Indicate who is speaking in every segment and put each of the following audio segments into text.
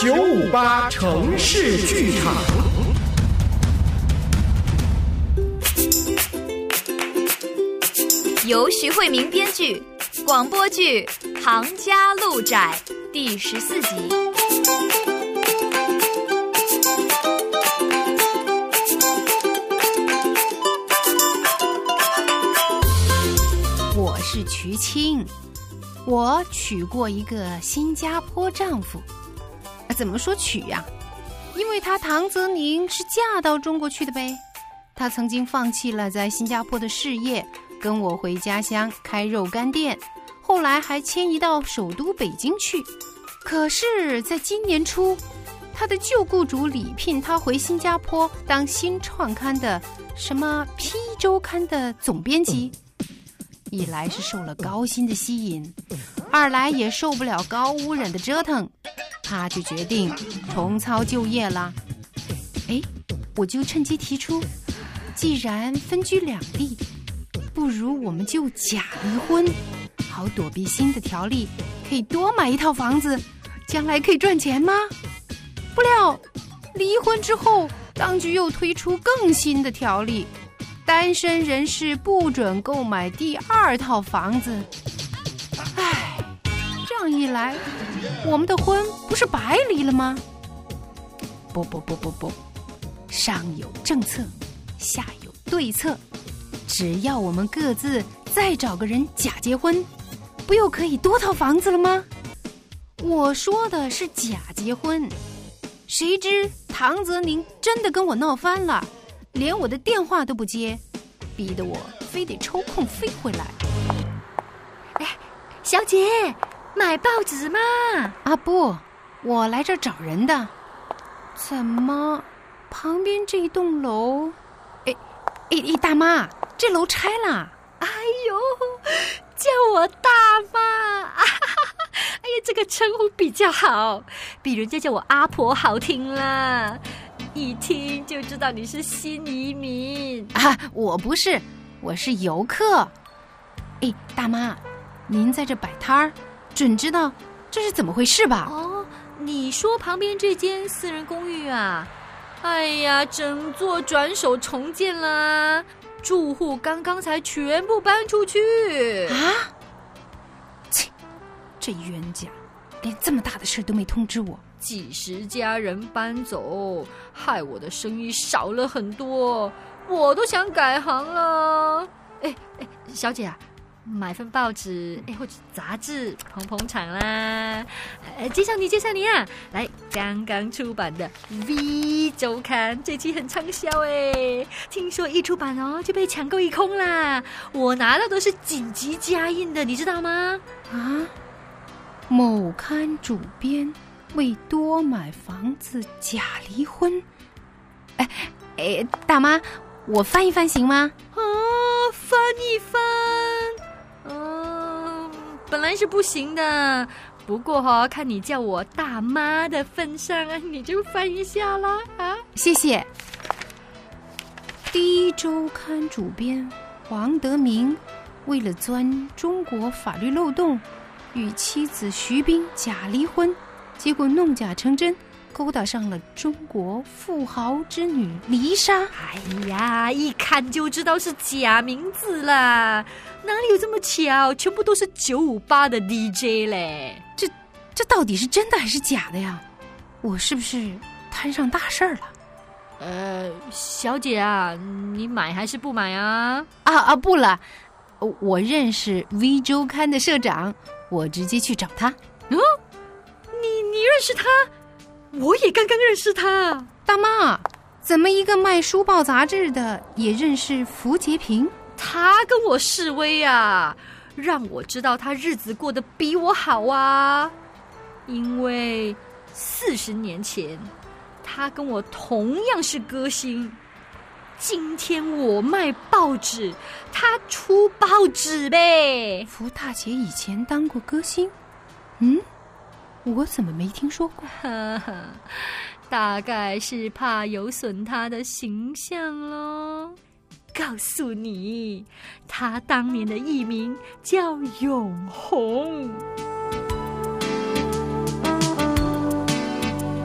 Speaker 1: 958城市剧场。
Speaker 2: 由徐慧明编剧，广播剧《行家路窄》第14集。
Speaker 3: 我是瞿青，我娶过一个新加坡丈夫。怎么说娶呀？因为他唐泽宁是嫁到中国去的呗。他曾经放弃了在新加坡的事业，跟我回家乡开肉干店，后来还迁移到首都北京去。可是在今年初，他的旧雇主礼聘他回新加坡当新创刊的什么 P 周刊的总编辑。一来是受了高薪的吸引，二来也受不了高污染的折腾，他就决定重操旧业了。我就趁机提出，既然分居两地，不如我们就假离婚，好躲避新的条例，可以多买一套房子，将来可以赚钱吗？不料离婚之后，当局又推出更新的条例，单身人士不准购买第二套房子。这样一来，我们的婚不是白离了吗？不，上有政策，下有对策，只要我们各自再找个人假结婚，不又可以多套房子了吗？我说的是假结婚，谁知唐泽宁真的跟我闹翻了，连我的电话都不接，逼得我非得抽空飞回来。
Speaker 4: 小姐，买报纸吗？
Speaker 3: 不，我来这儿找人的。怎么旁边这栋楼大妈，这楼拆了。
Speaker 4: 哎呦，叫我大妈。这个称呼比较好，比人家叫我阿婆好听啦，一听就知道你是新移民。
Speaker 3: 我不是，我是游客。大妈，您在这摆摊儿，准知道这是怎么回事吧？
Speaker 4: 你说旁边这间私人公寓啊？整座转手重建啦，住户刚刚才全部搬出去。
Speaker 3: 这冤家连这么大的事都没通知我，
Speaker 4: 几十家人搬走，害我的生意少了很多，我都想改行了。小姐啊，买份报纸或者杂志捧场啦。介绍你啊，来，刚刚出版的 V 周刊这期很畅销听说一出版就被抢购一空啦，我拿到的是紧急加印的，你知道吗？
Speaker 3: 某刊主编为多买房子假离婚。大妈，我翻一翻行吗？
Speaker 4: 翻一翻。本来是不行的，不过看你叫我大妈的份上你就翻一下啦。
Speaker 3: 谢谢。第一周刊主编黄德明为了钻中国法律漏洞，与妻子徐冰假离婚，结果弄假成真，勾搭上了中国富豪之女黎莎。
Speaker 4: 一看就知道是假名字啦，哪里有这么巧？全部都是958的 DJ 嘞。
Speaker 3: 这到底是真的还是假的呀？我是不是摊上大事儿了？
Speaker 4: 小姐啊，你买还是不买啊？
Speaker 3: 不了，我认识 V 周刊的社长，我直接去找他。
Speaker 4: 你认识他？我也刚刚认识他。
Speaker 3: 大妈，怎么一个卖书报杂志的也认识福杰平？
Speaker 4: 他跟我示威啊，让我知道他日子过得比我好啊。因为40年前他跟我同样是歌星，今天我卖报纸，他出报纸呗。
Speaker 3: 福大姐以前当过歌星？我怎么没听说过？
Speaker 4: 大概是怕有损他的形象咯。告诉你，他当年的艺名叫永红。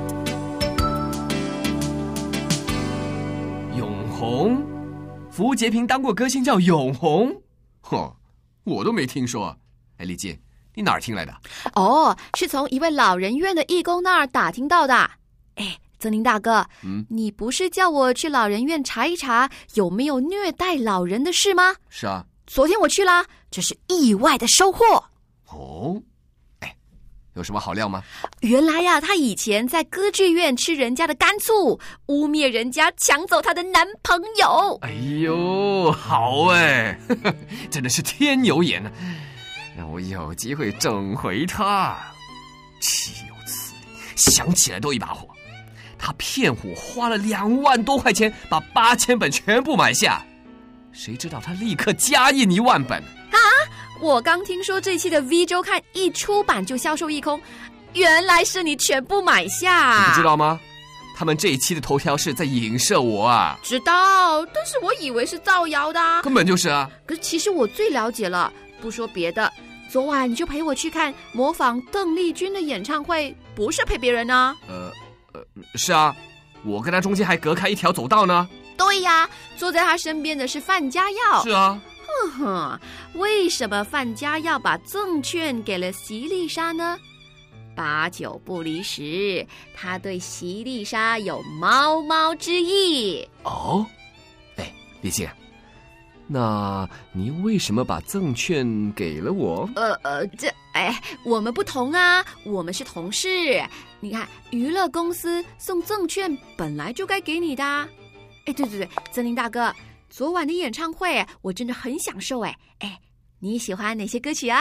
Speaker 5: 红？符节平当过歌星叫永红？我都没听说。哎，丽金，你哪儿听来的？
Speaker 6: 哦，是从一位老人院的义工那儿打听到的。哎，泽林大哥，你不是叫我去老人院查一查有没有虐待老人的事吗？
Speaker 5: 是啊。
Speaker 6: 昨天我去啦，这是意外的收获。
Speaker 5: 哦，哎，有什么好料吗？
Speaker 6: 原来呀，他以前在歌剧院吃人家的干醋，污蔑人家抢走他的男朋友。
Speaker 5: 哎呦，好哎，真的是天有眼啊，让我有机会整回他。岂有此理，想起来都一把火。他骗我花了2万多块钱把8000本全部买下，谁知道他立刻加印1万本啊！
Speaker 6: 我刚听说这期的 V 周刊一出版就销售一空，原来是你全部买下。
Speaker 5: 你不知道吗？他们这一期的头条是在影射我啊。
Speaker 6: 知道，但是我以为是造谣的啊。
Speaker 5: 根本就是啊。
Speaker 6: 可是其实我最了解了，不说别的，昨晚你就陪我去看模仿邓丽君的演唱会，不是陪别人啊。
Speaker 5: 是啊，我跟他中间还隔开一条走道呢。
Speaker 6: 对呀，坐在他身边的是范家耀。
Speaker 5: 是啊。
Speaker 6: 为什么范家耀把赠券给了席丽莎呢？8九不离10，他对席丽莎有猫猫之意。
Speaker 5: 哦，哎，丽静，那你为什么把赠券给了我？
Speaker 6: 我们不同啊，我们是同事。你看，娱乐公司送赠券本来就该给你的啊。哎，对，泽林大哥，昨晚的演唱会我真的很享受哎。你喜欢哪些歌曲啊？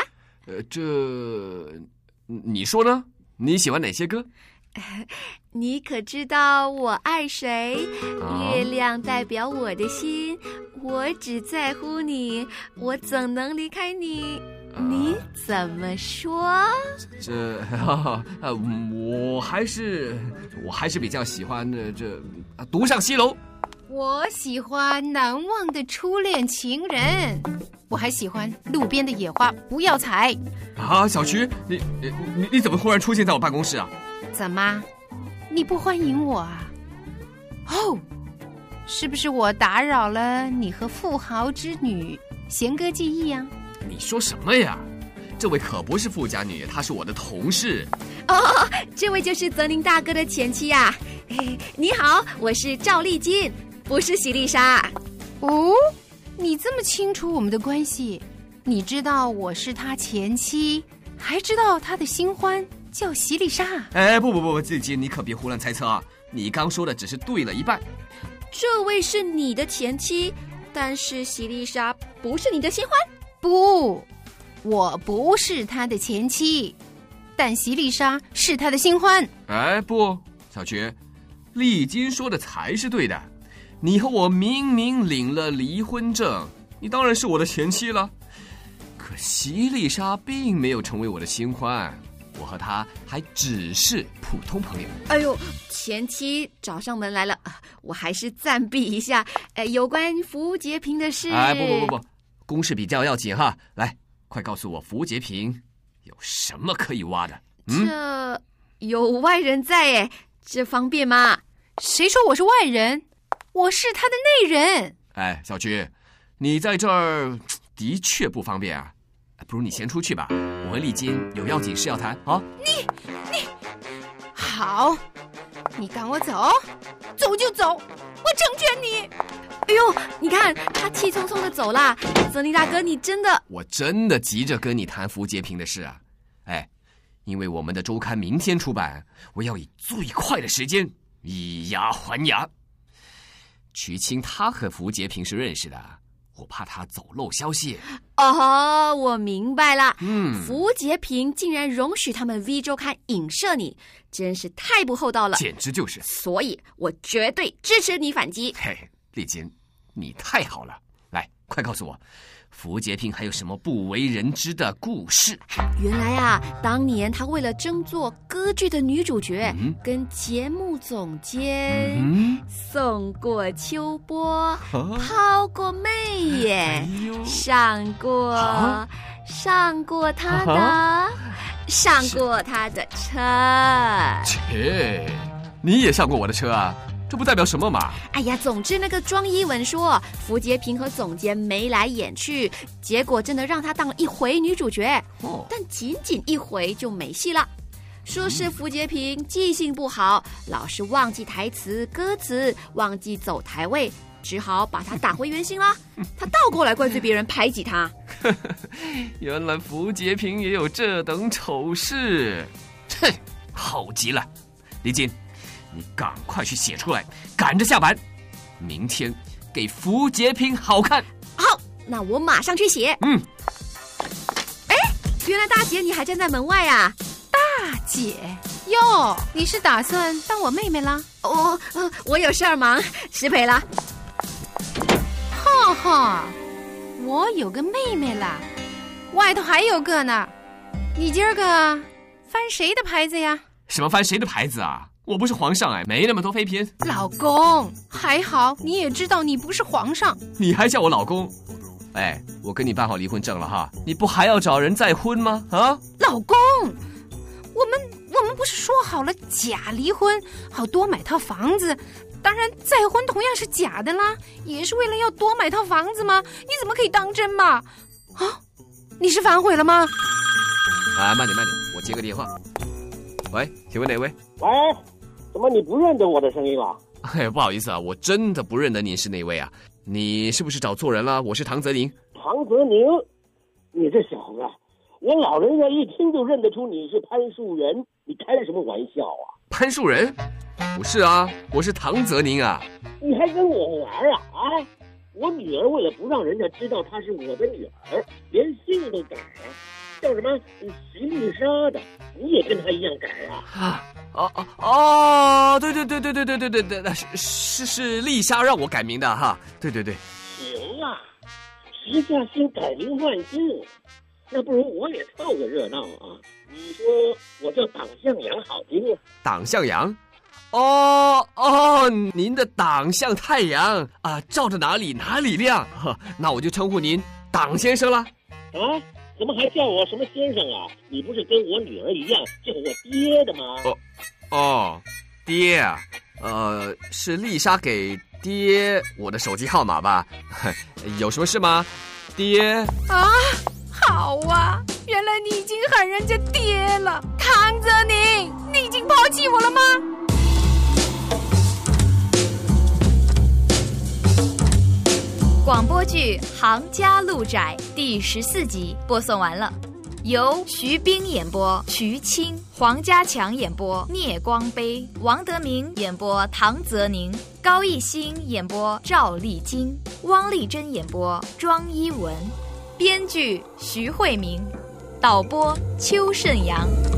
Speaker 5: 你说呢？你喜欢哪些歌？
Speaker 6: 你可知道我爱谁？月亮代表我的心，我只在乎你，我怎能离开你？你怎么说？
Speaker 5: 我还是比较喜欢独上西楼。
Speaker 3: 我喜欢难忘的初恋情人，我还喜欢路边的野花不要采。
Speaker 5: 啊，小徐，你怎么忽然出现在我办公室啊？
Speaker 3: 怎么，你不欢迎我啊？哦，是不是我打扰了你和富豪之女弦歌技艺啊？
Speaker 5: 你说什么呀？这位可不是富家女，她是我的同事。
Speaker 6: 哦，这位就是泽林大哥的前妻啊。你好，我是赵丽金，不是席丽莎。
Speaker 3: 哦，你这么清楚我们的关系，你知道我是他前妻，还知道他的新欢叫席丽莎。
Speaker 5: 哎，不，丽金，你可别胡乱猜测啊！你刚说的只是对了一半。
Speaker 6: 这位是你的前妻，但是席丽莎不是你的新欢。
Speaker 3: 不，我不是他的前妻，但席丽莎是他的新欢。
Speaker 5: 哎，不，小菊，丽金说的才是对的。你和我明明领了离婚证，你当然是我的前妻了。可席丽莎并没有成为我的新欢，我和她还只是普通朋友。
Speaker 6: 哎呦，前妻找上门来了，我还是暂避一下。有关符节平的事。
Speaker 5: 哎，不，公事比较要紧哈。来，快告诉我，符节平有什么可以挖的？
Speaker 6: 这有外人在哎，这方便吗？
Speaker 3: 谁说我是外人？我是他的内人。
Speaker 5: 哎，小菊，你在这儿的确不方便啊，不如你先出去吧，我和丽金有要紧事要谈啊。
Speaker 3: 你好，你赶我走，走就走，我成全你。
Speaker 6: 哎呦，你看他气冲冲的走啦，泽林大哥，你真的……
Speaker 5: 我真的急着跟你谈符节平的事啊。哎，因为我们的周刊明天出版，我要以最快的时间以牙还牙。瞿青他和符节平是认识的，我怕他走漏消息。
Speaker 6: 哦，我明白了。符节平竟然容许他们 V 周刊影射你，真是太不厚道了，
Speaker 5: 简直就是。
Speaker 6: 所以我绝对支持你反击。
Speaker 5: 嘿，丽金，你太好了，来，快告诉我，符节平还有什么不为人知的故事？
Speaker 6: 原来啊，当年他为了争做歌剧的女主角，跟节目总监送过秋波，抛过媚眼，上过他的车。
Speaker 5: 切，你也上过我的车啊？ 这不代表什么嘛。
Speaker 6: 哎呀，总之那个庄一文说福洁平和总监眉来眼去，结果真的让他当了一回女主角，但仅仅一回就没戏了。说是福洁平记性不好，老是忘记台词歌词，忘记走台位，只好把他打回原形了。他倒过来怪罪别人排挤他。
Speaker 5: 原来福洁平也有这等丑事，哼，好极了。李锦，你赶快去写出来，赶着下班，明天给福洁平好看。
Speaker 6: 好，那我马上去写。哎，原来大姐你还站在门外啊！
Speaker 3: 大姐哟，你是打算当我妹妹啦？
Speaker 6: 我有事儿忙，失陪了。
Speaker 3: 哈哈，我有个妹妹啦，外头还有个呢。你今儿个翻谁的牌子呀？
Speaker 5: 什么翻谁的牌子啊？我不是皇上哎，没那么多妃嫔。
Speaker 3: 老公，还好你也知道你不是皇上。
Speaker 5: 你还叫我老公？哎，我跟你办好离婚证了哈，你不还要找人再婚吗？啊，
Speaker 3: 老公，我们不是说好了假离婚，好多买套房子？当然再婚同样是假的啦，也是为了要多买套房子吗？你怎么可以当真嘛？啊，你是反悔了吗？
Speaker 5: 啊，慢点，我接个电话。喂，请问哪位？
Speaker 7: 喂，怎么你不认得我的声音啊？
Speaker 5: 哎，不好意思啊，我真的不认得您是哪位啊？你是不是找错人了？我是唐泽宁。
Speaker 7: 唐泽宁，你这小子，我老人家一听就认得出你是潘树人，你开什么玩笑啊？
Speaker 5: 潘树人？不是啊，我是唐泽宁啊。
Speaker 7: 你还跟我玩啊？啊！我女儿为了不让人家知道她是我的女儿，连姓都改了，叫什么徐丽莎的，你也跟她一样改啊？
Speaker 5: 对，是丽莎让我改名的哈。对。
Speaker 7: 行啊，时下先改名换姓，那不如我也凑个热闹啊！你说我叫党向阳好听啊？
Speaker 5: 党向阳？您的党像太阳啊，照着哪里亮。那我就称呼您党先生了。
Speaker 7: 啊？怎么还叫我什么先生啊？你不是跟我女儿一样叫我爹的吗？
Speaker 5: 爹啊，是丽莎给爹我的手机号码吧？有什么事吗？爹
Speaker 3: 啊，好啊，原来你已经喊人家爹了。唐泽宁，你已经抛弃我了吗？
Speaker 2: 广播剧《行家路窄》第14集播送完了，由徐冰演播瞿青，黄家强演播聂光杯，王德明演播唐泽宁，高艺兴演播赵丽晶，汪丽珍演播庄一文，编剧徐慧明，导播邱胜阳。